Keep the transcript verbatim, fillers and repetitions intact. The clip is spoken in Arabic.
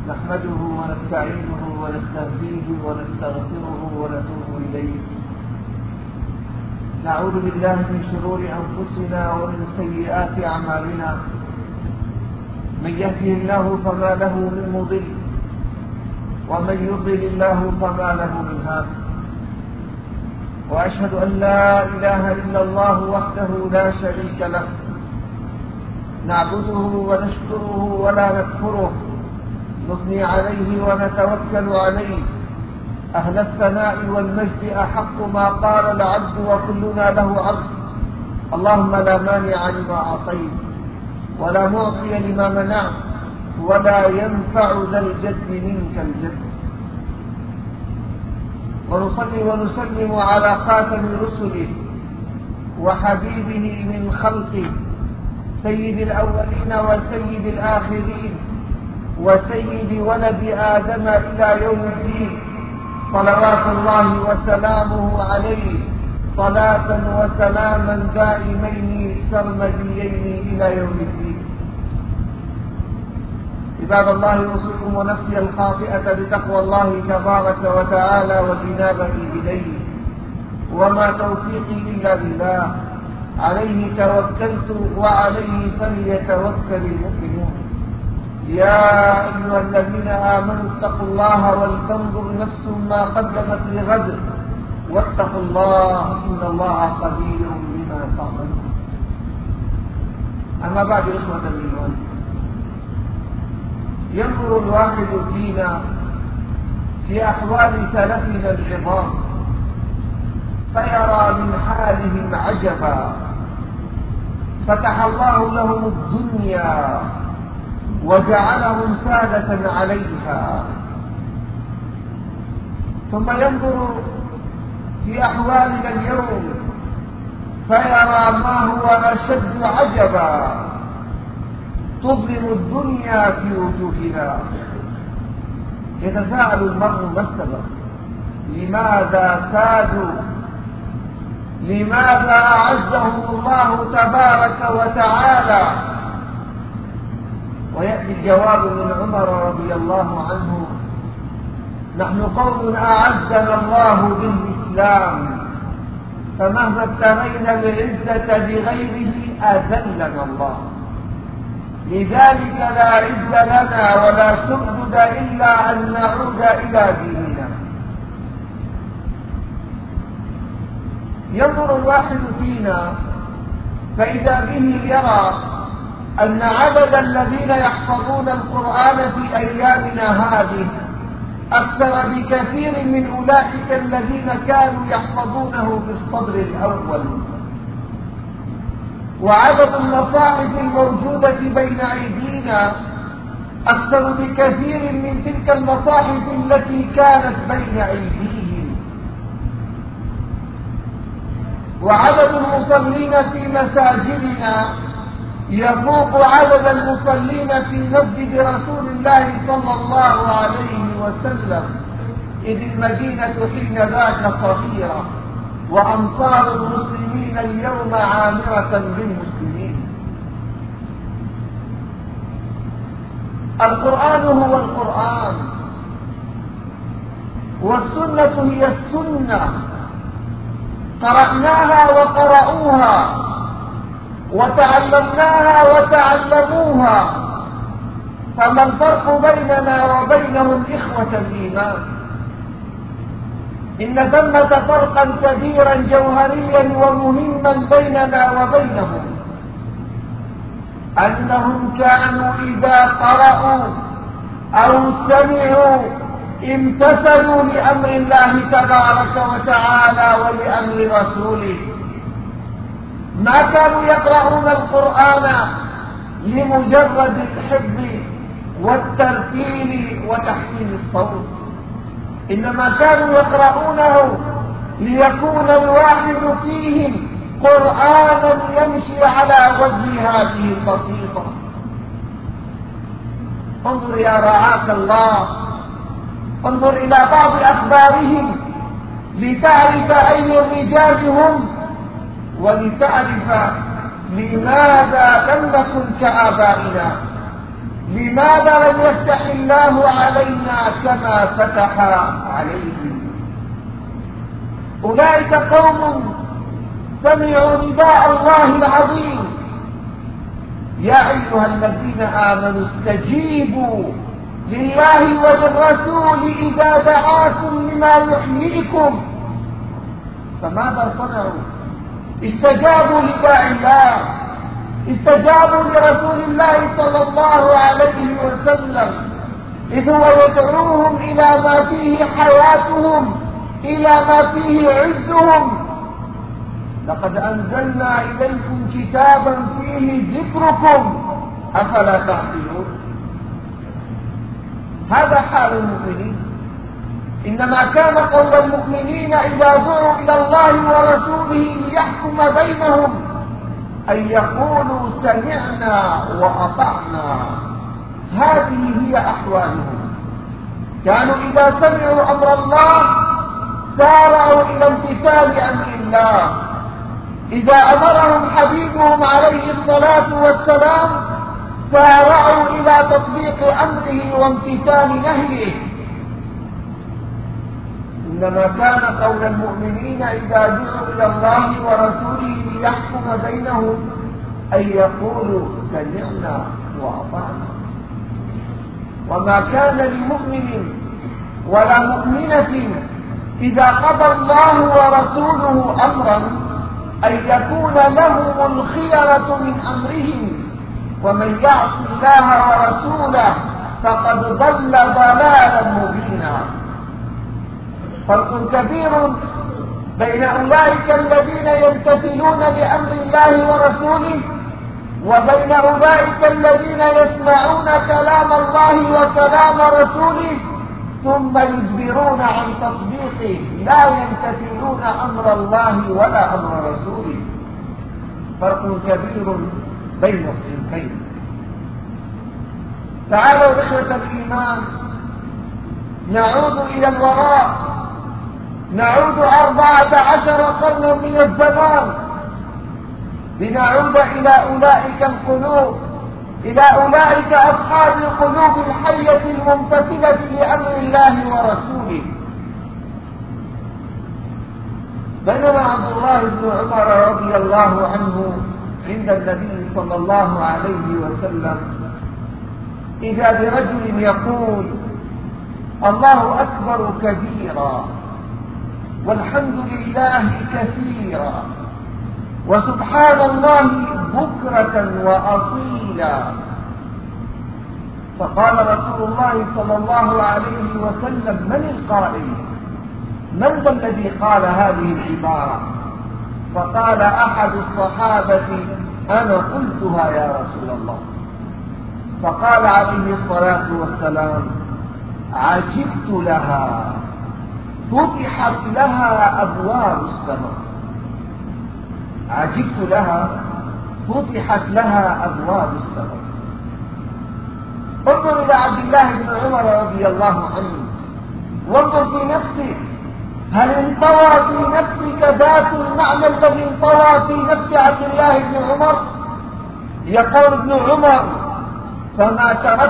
نحمده ونستعينه ونستهديه ونستغفره ونتوب إليه. نعوذ بالله من شرور أنفسنا ومن سيئات أعمالنا. من يهده الله فما له من مضل، ومن يضلل الله فما له من هاد. وأشهد أن لا إله إلا الله وحده لا شريك له، نعبده ونشكره ولا نكفره، نثني عليه ونتوكل عليه. أهل الثناء والمجد أحق ما قال العبد وكلنا له عبد. اللهم لا مانع لما أعطيت ولا معطي لما منعت ولا ينفع ذا الجد منك الجد. ونصلي ونسلم على خاتم رسله وحبيبه من خلقه، سيد الأولين وسيد الآخرين وسيد ولد آدم إلى يوم الدين، صلوات الله وسلامه عليه صلاة وسلاما دائمين سرمديين إلى يوم الدين. عباد الله، أوصيكم ونفسي الخاطئة بتقوى الله تبارك وتعالى والإنابة إليه، وما توفيقي إلا بالله، عليه توكلت وعليه فليتوكل المؤمنون. يا أيها الذين آمنوا اتقوا الله ولتنظر نفس ما قدمت لغد واتقوا الله إن الله خبير بما تعملون. أما بعد، إخوة الإيمان، ينظر الواحد فينا في أحوال سلفنا العظام فيرى من حالهم عجبا. فتح الله لهم الدنيا وجعلهم سادة عليها، ثم ينظر في أحوالنا اليوم فيرى ما هو أشد عجبا. تظلم الدنيا في وجوهنا. يتساءل المرء ما السبب؟ لماذا سادوا؟ لماذا أعزهم الله تبارك وتعالى؟ ويأتي الجواب من عمر رضي الله عنه: نحن قوم أعزنا الله بالإسلام، فمهما ابتغينا العزة بغيره أذلنا الله، لذلك لا عز لنا ولا سؤدد إلا أن نعود إلى ديننا. ينظر الواحد فينا فإذا به يرى أن عدد الذين يحفظون القرآن في أيامنا هذه أكثر بكثير من أولئك الذين كانوا يحفظونه في الصدر الأول. وعدد المصاحف الموجودة بين أيدينا أكثر بكثير من تلك المصاحف التي كانت بين أيديهم. وعدد المصلين في مساجدنا يفوق عدد المصلين في مسجد رسول الله صلى الله عليه وسلم، إذ المدينة حين ذاك صغيرة وأمصار المسلمين اليوم عامرة بالمسلمين. القرآن هو القرآن، والسنة هي السنة، قرأناها وقرأوها، وتعلمناها وتعلموها. فما الفرق بيننا وبينهم إخوة الإيمان؟ إن ثمة فرقا كبيرا جوهريا ومهما بيننا وبينهم، أنهم كانوا إذا قرأوا أو سمعوا امتثلوا لأمر الله تبارك وتعالى ولأمر رسوله. ما كانوا يقرؤون القرآن لمجرد الحفظ والترتيل وتحسين الصوت، إنما كانوا يقرؤونه ليكون الواحد فيهم قرآنا يمشي على وجه هذه البسيطة. انظر يا رعاك الله، انظر إلى بعض أخبارهم لتعرف أي الرجال هم، ولتعرف لماذا لم نكن كآبائنا، لماذا لم يفتح الله علينا كما فتح عليهم؟ أولئك قوم سمعوا نداء الله العظيم: يا أيها الذين آمنوا استجيبوا لله وللرسول إذا دعاكم لما يحييكم. فماذا صنعوا؟ استجابوا لداعي الله، استجابوا لرسول الله صلى الله عليه وسلم إذ هو يدعوهم إلى ما فيه حياتهم، إلى ما فيه عزهم. لقد أنزلنا إليكم كتابا فيه ذكركم أفلا تعقلون. هذا حال المؤمنين. إنما كان قول المؤمنين إذا دعوا إلى الله ورسوله ليحكم بينهم أن يقولوا سمعنا وأطعنا. هذه هي أحوالهم. كانوا إذا سمعوا أمر الله سارعوا إلى امتثال أمر الله. إذا أمرهم حبيبهم عليه الصلاة والسلام سارعوا إلى تطبيق أمره وامتثال نهيه. إنما كان قول المؤمنين إذا دعوا إلى الله ورسوله ليحكم بينهم أن يقولوا سمعنا وأطعنا. وما كان لمؤمن ولا مؤمنة إذا قضى الله ورسوله أمرا أن يكون لهم الخيرة من أمرهم، ومن يعص الله ورسوله فقد ضل ضلالا مبينا. فرق كبير بين أولئك الذين يمتثلون لأمر الله ورسوله وبين أولئك الذين يسمعون كلام الله وكلام رسوله ثم يدبرون عن تطبيقه، لا يمتثلون أمر الله ولا أمر رسوله. فرق كبير بين الصنفين. تعالوا إخوة الإيمان نعود إلى الوراء، نعود أربعة عشر قرنا من الزمان لنعود إلى أولئك القلوب، إلى أولئك أصحاب القلوب الحية الممتثلة لأمر الله ورسوله. بينما عبد الله بن عمر رضي الله عنه عند النبي صلى الله عليه وسلم إذا برجل يقول: الله أكبر كبيرا والحمد لله كثيرا وسبحان الله بكرة وأصيلا. فقال رسول الله صلى الله عليه وسلم: من القائل؟ من ذا الذي قال هذه العبارة؟ فقال أحد الصحابة: أنا قلتها يا رسول الله. فقال عليه الصلاة والسلام: عجبت لها، فتحت لها أبواب السماء. عجبت لها، فتحت لها أبواب السماء. انظر إلى عبد الله بن عمر رضي الله عنه، وانظر في نفسك، هل انطوى في نفسك ذات المعنى الذي انطوى في نفس عبد الله بن عمر؟ يقول ابن عمر: فما تركت